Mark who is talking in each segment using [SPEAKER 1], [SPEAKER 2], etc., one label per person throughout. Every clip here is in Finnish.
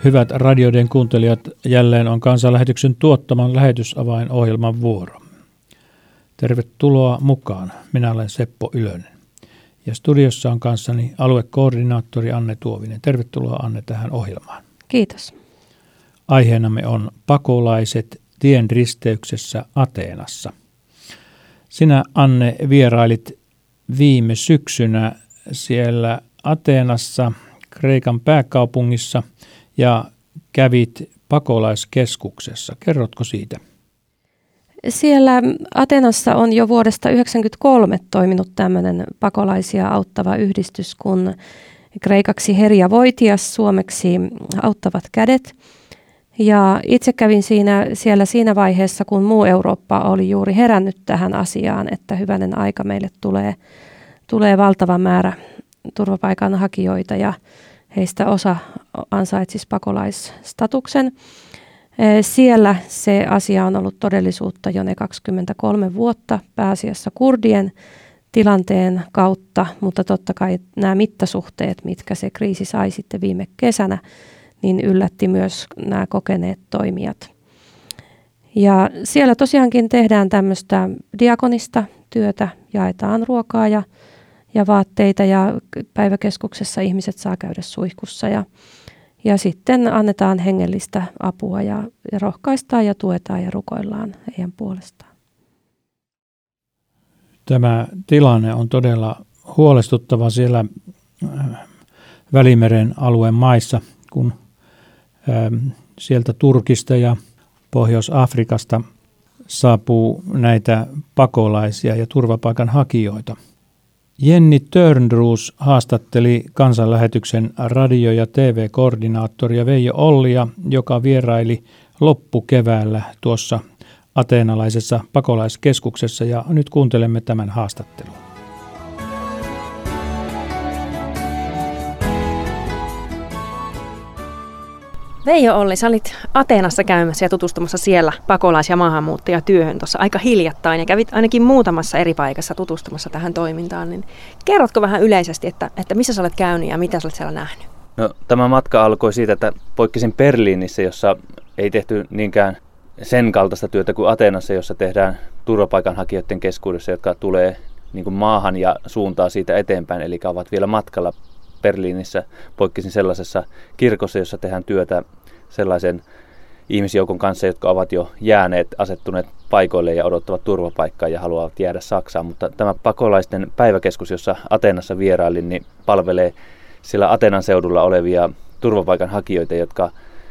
[SPEAKER 1] Hyvät radioiden kuuntelijat, jälleen on Kansanlähetyksen tuottaman lähetysavainohjelman vuoro. Tervetuloa mukaan. Minä olen Seppo Ylönen. Ja studiossa on kanssani aluekoordinaattori Anne Tuovinen. Tervetuloa Anne tähän ohjelmaan.
[SPEAKER 2] Kiitos.
[SPEAKER 1] Aiheenamme on pakolaiset tien risteyksessä Ateenassa. Sinä Anne vierailit viime syksynä siellä Ateenassa, Kreikan pääkaupungissa, ja kävit pakolaiskeskuksessa. Kerrotko siitä?
[SPEAKER 2] Siellä Atenassa on jo vuodesta 1993 toiminut tämmöinen pakolaisia auttava yhdistys kuin kreikaksi Herja Voitias, suomeksi Auttavat kädet. Ja itse kävin siellä siinä vaiheessa, kun muu Eurooppa oli juuri herännyt tähän asiaan, että hyvänen aika meille tulee valtava määrä turvapaikanhakijoita ja heistä osa ansaitsisi pakolaisstatuksen. Siellä se asia on ollut todellisuutta jo ne 23 vuotta, pääasiassa kurdien tilanteen kautta, mutta totta kai nämä mittasuhteet, mitkä se kriisi sai sitten viime kesänä, niin yllätti myös nämä kokeneet toimijat. Ja siellä tosiaankin tehdään tämmöistä diakonista työtä, jaetaan ruokaa ja vaatteita ja päiväkeskuksessa ihmiset saa käydä suihkussa ja sitten annetaan hengellistä apua ja rohkaistaan ja tuetaan ja rukoillaan heidän puolestaan.
[SPEAKER 1] Tämä tilanne on todella huolestuttava siellä Välimeren alueen maissa, kun sieltä Turkista ja Pohjois-Afrikasta saapuu näitä pakolaisia ja turvapaikanhakijoita. Jenni Törnroos haastatteli Kansanlähetyksen radio- ja TV-koordinaattoria Veijo Ollia, joka vieraili loppukeväällä tuossa ateenalaisessa pakolaiskeskuksessa, ja nyt kuuntelemme tämän haastattelun.
[SPEAKER 3] Veijo Olli, sä olit Ateenassa käymässä ja tutustumassa siellä pakolais- ja maahanmuuttajatyöhön tuossa aika hiljattain ja kävit ainakin muutamassa eri paikassa tutustumassa tähän toimintaan. Niin kerrotko vähän yleisesti, että missä sä olet käynyt ja mitä sä olet siellä nähnyt?
[SPEAKER 4] No, tämä matka alkoi siitä, että poikkesin Berliinissä, jossa ei tehty niinkään sen kaltaista työtä kuin Ateenassa, jossa tehdään turvapaikanhakijoiden keskuudessa, jotka tulee niin kuin maahan ja suuntaa siitä eteenpäin, eli ovat vielä matkalla. Berliinissä poikkesin sellaisessa kirkossa, jossa tehdään työtä sellaisen ihmisjoukon kanssa, jotka ovat jo jääneet, asettuneet paikoille ja odottavat turvapaikkaa ja haluavat jäädä Saksaan. Mutta tämä pakolaisten päiväkeskus, jossa Ateenassa vierailin, niin palvelee siellä Ateenan seudulla olevia turvapaikanhakijoita, jotka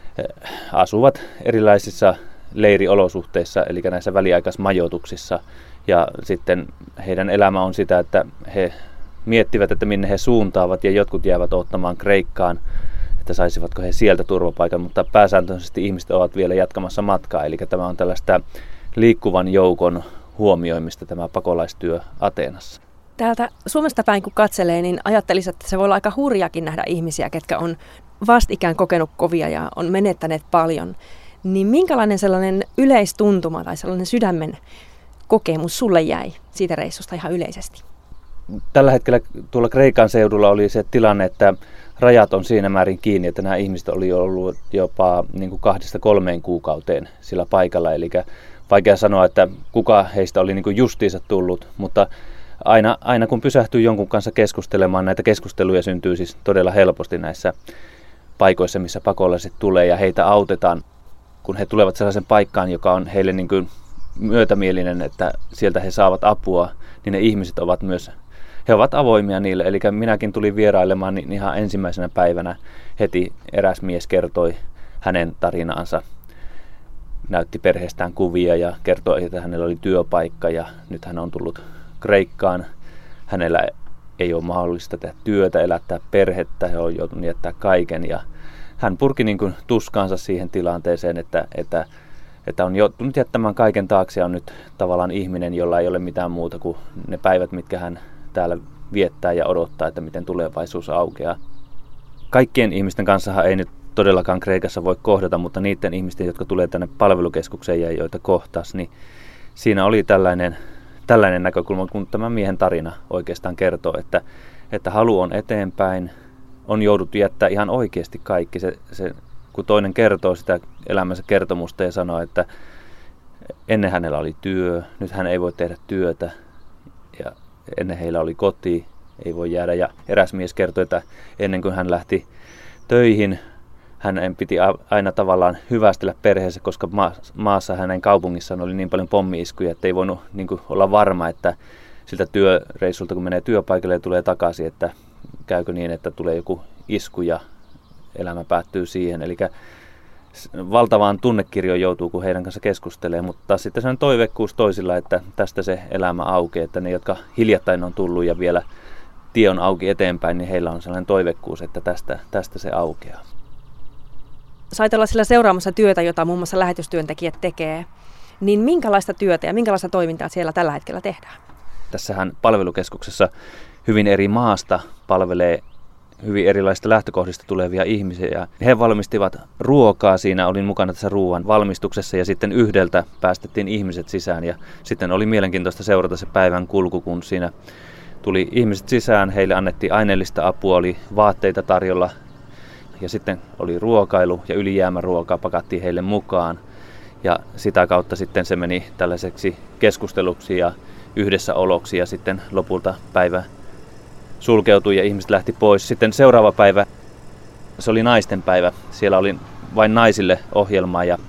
[SPEAKER 4] asuvat erilaisissa leiriolosuhteissa, eli näissä väliaikaismajoituksissa. Ja sitten heidän elämä on sitä, että he miettivät, että minne he suuntaavat, ja jotkut jäävät odottamaan Kreikkaan, että saisivatko he sieltä turvapaikan, mutta pääsääntöisesti ihmiset ovat vielä jatkamassa matkaa, eli tämä on tällaista liikkuvan joukon huomioimista tämä pakolaistyö Ateenassa.
[SPEAKER 3] Täältä Suomesta päin kun katselee, niin ajattelisin, että se voi olla aika hurjakin nähdä ihmisiä, ketkä on vastikään kokenut kovia ja on menettäneet paljon. Niin minkälainen sellainen yleistuntuma tai sellainen sydämen kokemus sulle jäi siitä reissusta ihan yleisesti?
[SPEAKER 4] Tällä hetkellä tuolla Kreikan seudulla oli se tilanne, että rajat on siinä määrin kiinni, että nämä ihmiset oli ollut jopa 2-3 kuukauteen sillä paikalla. Eli vaikea sanoa, että kuka heistä oli justiinsa tullut, mutta aina kun pysähtyy jonkun kanssa keskustelemaan, näitä keskusteluja syntyy siis todella helposti näissä paikoissa, missä pakolaiset tulee ja heitä autetaan. Kun he tulevat sellaisen paikkaan, joka on heille myötämielinen, että sieltä he saavat apua, niin ne ihmiset ovat myös he ovat avoimia niille. Eli minäkin tulin vierailemaan, niin ihan ensimmäisenä päivänä heti eräs mies kertoi hänen tarinaansa. Näytti perheestään kuvia ja kertoi, että hänellä oli työpaikka ja nyt hän on tullut Kreikkaan. Hänellä ei ole mahdollista tehdä työtä, elättää perhettä, he on joutunut jättää kaiken. Ja hän purki tuskaansa siihen tilanteeseen, että on joutunut jättämään kaiken taakse ja on nyt tavallaan ihminen, jolla ei ole mitään muuta kuin ne päivät, mitkä hän täällä viettää ja odottaa, että miten tulevaisuus aukeaa. Kaikkien ihmisten kanssa ei nyt todellakaan Kreikassa voi kohdata, mutta niiden ihmisten, jotka tulee tänne palvelukeskukseen ja joita kohtas, niin siinä oli tällainen näkökulma, kun tämä miehen tarina oikeastaan kertoo, että halu on eteenpäin, on jouduttu jättää ihan oikeasti kaikki. Se kun toinen kertoo sitä elämänsä kertomusta ja sanoo, että ennen hänellä oli työ, nyt hän ei voi tehdä työtä ja ennen heillä oli koti, ei voi jäädä. Ja eräs mies kertoi, että ennen kuin hän lähti töihin, hänen piti aina tavallaan hyvästellä perheensä, koska maassa hänen kaupungissaan oli niin paljon pommi-iskuja, että ei voinut niin kuin olla varma, että siltä työreissulta kun menee työpaikalle ja tulee takaisin, että käykö niin, että tulee joku isku ja elämä päättyy siihen. Eli valtavaan tunnekirjoon joutuu, kun heidän kanssa keskustelee, mutta taas sitten sellainen toiveikkuus toisilla, että tästä se elämä aukeaa, että ne, jotka hiljattain on tullut ja vielä tie on auki eteenpäin, niin heillä on sellainen toiveikkuus, että tästä se aukeaa.
[SPEAKER 3] Sait olla sillä seuraamassa työtä, jota muun muassa lähetystyöntekijät tekee, niin minkälaista työtä ja minkälaista toimintaa siellä tällä hetkellä tehdään?
[SPEAKER 4] Tässähän palvelukeskuksessa hyvin eri maasta palvelee hyvin erilaisista lähtökohdista tulevia ihmisiä. He valmistivat ruokaa, siinä olin mukana tässä ruoan valmistuksessa ja sitten yhdeltä päästettiin ihmiset sisään ja sitten oli mielenkiintoista seurata se päivän kulku, kun siinä tuli ihmiset sisään, heille annettiin aineellista apua, oli vaatteita tarjolla ja sitten oli ruokailu ja ylijäämäruokaa pakattiin heille mukaan ja sitä kautta sitten se meni tällaiseksi keskusteluksi ja yhdessäoloksi ja sitten lopulta päivä sulkeutui ja ihmiset lähti pois. Sitten seuraava päivä, se oli naisten päivä. Siellä oli vain naisille ohjelmaa ja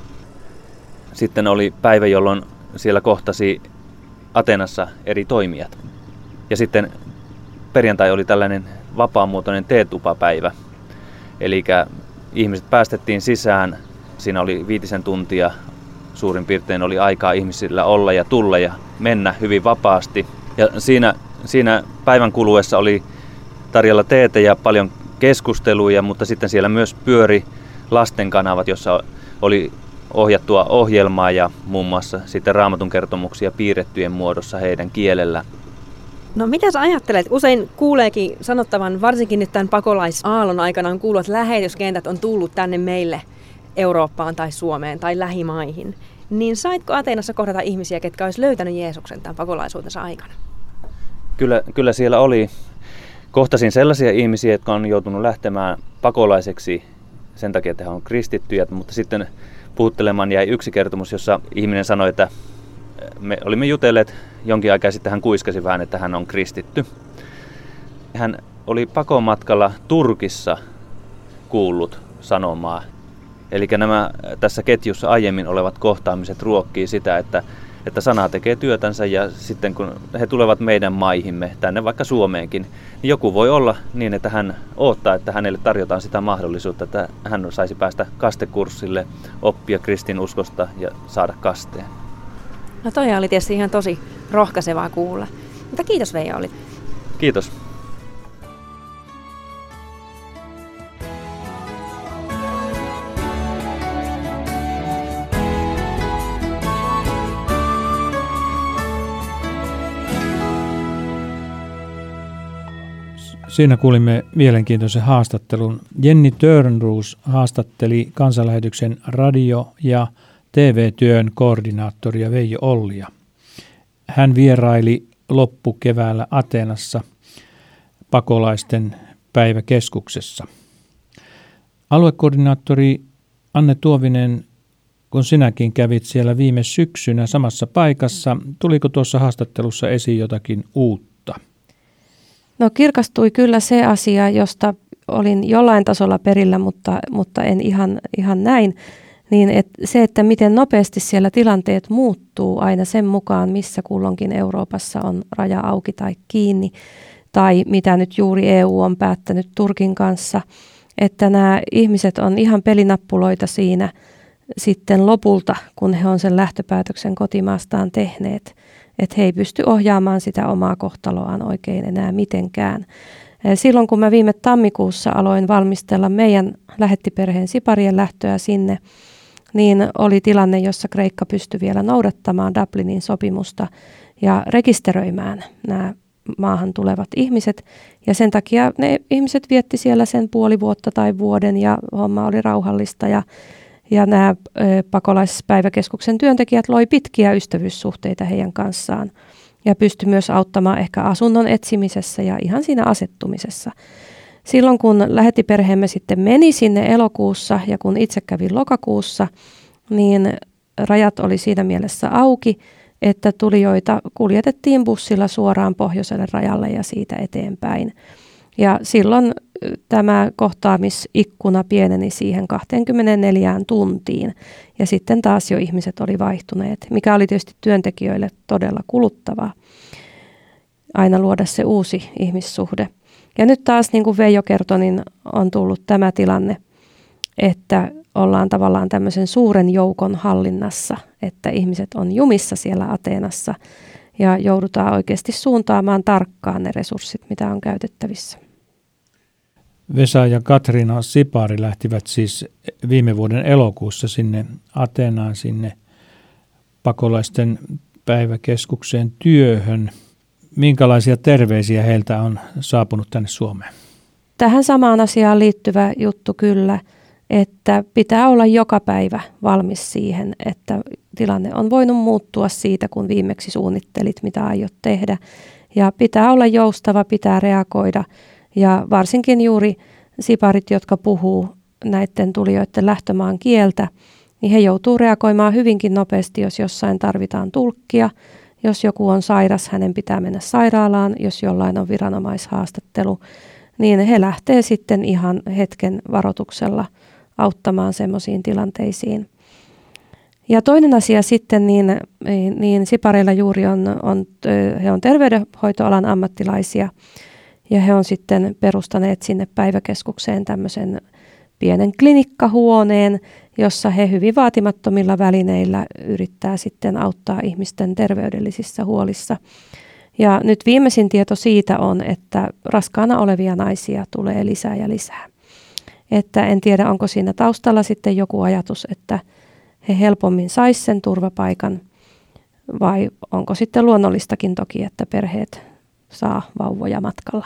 [SPEAKER 4] sitten oli päivä, jolloin siellä kohtasi Ateenassa eri toimijat. Ja sitten perjantai oli tällainen vapaamuotoinen teetupapäivä. Eli ihmiset päästettiin sisään. Siinä oli 5 tuntia suurin piirtein oli aikaa ihmisillä olla ja tulla ja mennä hyvin vapaasti. Ja siinä päivän kuluessa oli tarjolla teetä ja paljon keskusteluja, mutta sitten siellä myös pyöri lasten kanavat, jossa oli ohjattua ohjelmaa ja muun muassa sitten Raamatun kertomuksia piirrettyjen muodossa heidän kielellä.
[SPEAKER 3] No mitä sä ajattelet? Usein kuuleekin sanottavan, varsinkin nyt tämän pakolaisaallon aikana on kuullut, että lähetyskentät on tullut tänne meille Eurooppaan tai Suomeen tai lähimaihin. Niin saitko Ateenassa kohdata ihmisiä, ketkä olisi löytänyt Jeesuksen tämän pakolaisuutensa aikana?
[SPEAKER 4] Kyllä siellä oli. Kohtasin sellaisia ihmisiä, jotka on joutunut lähtemään pakolaiseksi sen takia, että he on kristittyjä, mutta sitten puhuttelemaan jäi yksi kertomus, jossa ihminen sanoi, että me olimme jutelleet jonkin aikaa sitten, hän kuiskasi vähän, että hän on kristitty. Hän oli pakomatkalla Turkissa kuullut sanomaa. Eli nämä tässä ketjussa aiemmin olevat kohtaamiset ruokkii sitä, että sana tekee työtänsä ja sitten kun he tulevat meidän maihimme, tänne vaikka Suomeenkin, niin joku voi olla niin, että hän odottaa, että hänelle tarjotaan sitä mahdollisuutta, että hän saisi päästä kastekurssille, oppia kristinuskosta ja saada kasteen.
[SPEAKER 3] No toi oli tietysti ihan tosi rohkaisevaa kuulla. Mutta kiitos Veijo oli.
[SPEAKER 4] Kiitos.
[SPEAKER 1] Siinä kuulimme mielenkiintoisen haastattelun. Jenni Törnroos haastatteli kansanlähetyksen radio- ja TV-työn koordinaattoria Veijo Ollia. Hän vieraili loppukeväällä Ateenassa pakolaisten päiväkeskuksessa. Aluekoordinaattori Anne Tuovinen, kun sinäkin kävit siellä viime syksynä samassa paikassa, tuliko tuossa haastattelussa esiin jotakin uutta?
[SPEAKER 2] No kirkastui kyllä se asia, josta olin jollain tasolla perillä, mutta en ihan näin. Niin että miten nopeasti siellä tilanteet muuttuu aina sen mukaan, missä kulloinkin Euroopassa on raja auki tai kiinni, tai mitä nyt juuri EU on päättänyt Turkin kanssa, että nämä ihmiset on ihan pelinappuloita siinä sitten lopulta, kun he on sen lähtöpäätöksen kotimaastaan tehneet, että he ei pysty ohjaamaan sitä omaa kohtaloaan oikein enää mitenkään. Silloin kun mä viime tammikuussa aloin valmistella meidän lähettiperheen siparien lähtöä sinne, niin oli tilanne, jossa Kreikka pystyi vielä noudattamaan Dublinin sopimusta ja rekisteröimään nämä maahan tulevat ihmiset. Ja sen takia ne ihmiset vietti siellä sen puoli vuotta tai vuoden ja homma oli rauhallista. Ja nämä pakolaispäiväkeskuksen työntekijät loi pitkiä ystävyyssuhteita heidän kanssaan ja pystyi myös auttamaan ehkä asunnon etsimisessä ja ihan siinä asettumisessa. silloin kun lähettiperheemme sitten meni sinne elokuussa ja kun itse kävin lokakuussa, niin rajat oli siinä mielessä auki, että tulijoita kuljetettiin bussilla suoraan pohjoiselle rajalle ja siitä eteenpäin. Ja silloin tämä kohtaamisikkuna pieneni siihen 24 tuntiin ja sitten taas jo ihmiset oli vaihtuneet, mikä oli tietysti työntekijöille todella kuluttavaa aina luoda se uusi ihmissuhde. Ja nyt taas, niin kuin Veijo kertoi, niin on tullut tämä tilanne, että ollaan tavallaan tämmöisen suuren joukon hallinnassa, että ihmiset on jumissa siellä Ateenassa ja joudutaan oikeasti suuntaamaan tarkkaan ne resurssit, mitä on käytettävissä.
[SPEAKER 1] Vesa ja Katriina Sipari lähtivät siis viime vuoden elokuussa sinne Ateenaan, sinne pakolaisten päiväkeskukseen työhön. Minkälaisia terveisiä heiltä on saapunut tänne Suomeen?
[SPEAKER 2] Tähän samaan asiaan liittyvä juttu kyllä, että pitää olla joka päivä valmis siihen, että tilanne on voinut muuttua siitä, kun viimeksi suunnittelit, mitä aiot tehdä. Ja pitää olla joustava, pitää reagoida. Ja varsinkin juuri siparit, jotka puhuu näiden tulijoiden lähtömaan kieltä, niin he joutuu reagoimaan hyvinkin nopeasti, jos jossain tarvitaan tulkkia. Jos joku on sairas, hänen pitää mennä sairaalaan. Jos jollain on viranomaishaastattelu, niin he lähtee sitten ihan hetken varoituksella auttamaan semmoisiin tilanteisiin. Ja toinen asia sitten, niin sipareilla juuri he on terveydenhoitoalan ammattilaisia ja he on sitten perustaneet sinne päiväkeskukseen tämmöisen pienen klinikkahuoneen, jossa he hyvin vaatimattomilla välineillä yrittää sitten auttaa ihmisten terveydellisissä huolissa. Ja nyt viimeisin tieto siitä on, että raskaana olevia naisia tulee lisää ja lisää. Että en tiedä, onko siinä taustalla sitten joku ajatus, että he helpommin sais sen turvapaikan vai onko sitten luonnollistakin toki, että perheet saa vauvoja matkalla.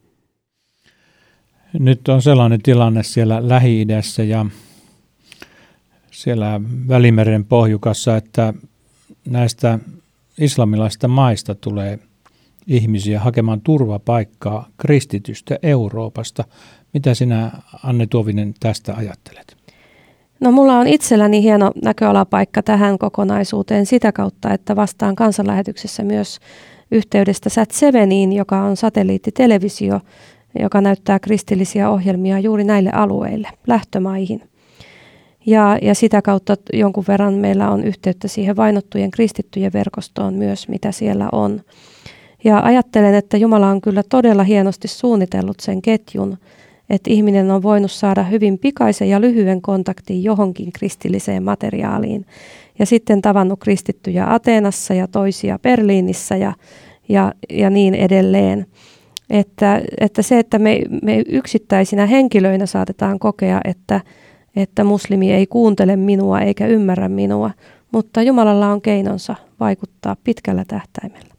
[SPEAKER 1] Nyt on sellainen tilanne siellä Lähi-idässä ja siellä Välimeren pohjukassa, että näistä islamilaisista maista tulee ihmisiä hakemaan turvapaikkaa kristitystä Euroopasta. Mitä sinä, Anne Tuovinen, tästä ajattelet?
[SPEAKER 2] No mulla on itselläni hieno näköalapaikka tähän kokonaisuuteen sitä kautta, että vastaan kansanlähetyksessä myös yhteydestä Sat7iin, joka on satelliittitelevisio, joka näyttää kristillisiä ohjelmia juuri näille alueille, lähtömaihin. Ja sitä kautta jonkun verran meillä on yhteyttä siihen vainottujen kristittyjen verkostoon myös, mitä siellä on. Ja ajattelen, että Jumala on kyllä todella hienosti suunnitellut sen ketjun, että ihminen on voinut saada hyvin pikaisen ja lyhyen kontaktin johonkin kristilliseen materiaaliin. Ja sitten tavannut kristittyjä Ateenassa ja toisia Berliinissä ja niin edelleen. Että se, että me yksittäisinä henkilöinä saatetaan kokea, että muslimi ei kuuntele minua eikä ymmärrä minua, mutta Jumalalla on keinonsa vaikuttaa pitkällä tähtäimellä.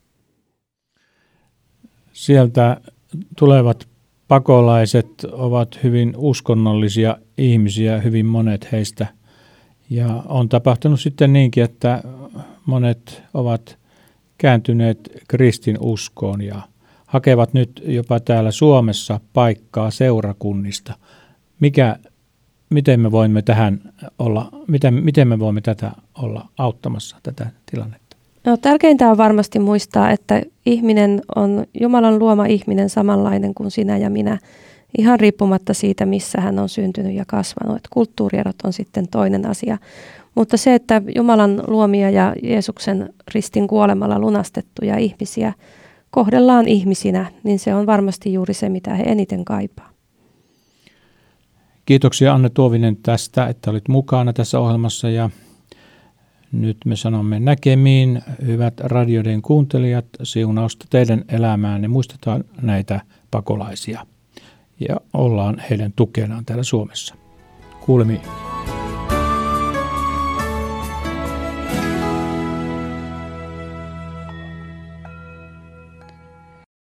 [SPEAKER 1] Sieltä tulevat pakolaiset ovat hyvin uskonnollisia ihmisiä, hyvin monet heistä. Ja on tapahtunut sitten niinkin, että monet ovat kääntyneet kristinuskoon ja hakevat nyt jopa täällä Suomessa paikkaa seurakunnista. Miten me voimme tätä olla auttamassa, tätä tilannetta?
[SPEAKER 2] No, tärkeintä on varmasti muistaa, että ihminen on Jumalan luoma ihminen samanlainen kuin sinä ja minä, ihan riippumatta siitä, missä hän on syntynyt ja kasvanut. Että kulttuurierot on sitten toinen asia. Mutta se, että Jumalan luomia ja Jeesuksen ristin kuolemalla lunastettuja ihmisiä kohdellaan ihmisinä, niin se on varmasti juuri se, mitä he eniten kaipaa.
[SPEAKER 1] Kiitoksia Anne Tuovinen tästä, että olit mukana tässä ohjelmassa ja nyt me sanomme näkemiin, hyvät radioiden kuuntelijat, siunausta teidän elämäänne. Muistetaan näitä pakolaisia ja ollaan heidän tukenaan täällä Suomessa. Kuulemiin.